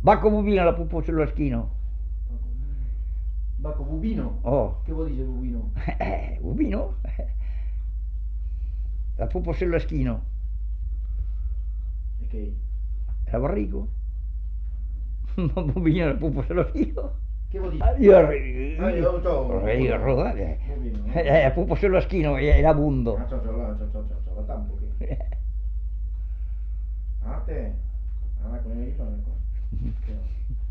Bacco bubino la pupo sullo schino. Bacco bubino? Oh, Che vuol dire bubino? bubino? La pupo sullo schino. E che? Era Barrico? Bubino la pupo sullo schino. Che vuol dire? Io Io bubino, no? la pupo sullo schino era bundo. Ah, ciao, la tampo che? Ah, te? Ah, come mi fa qua? Che no?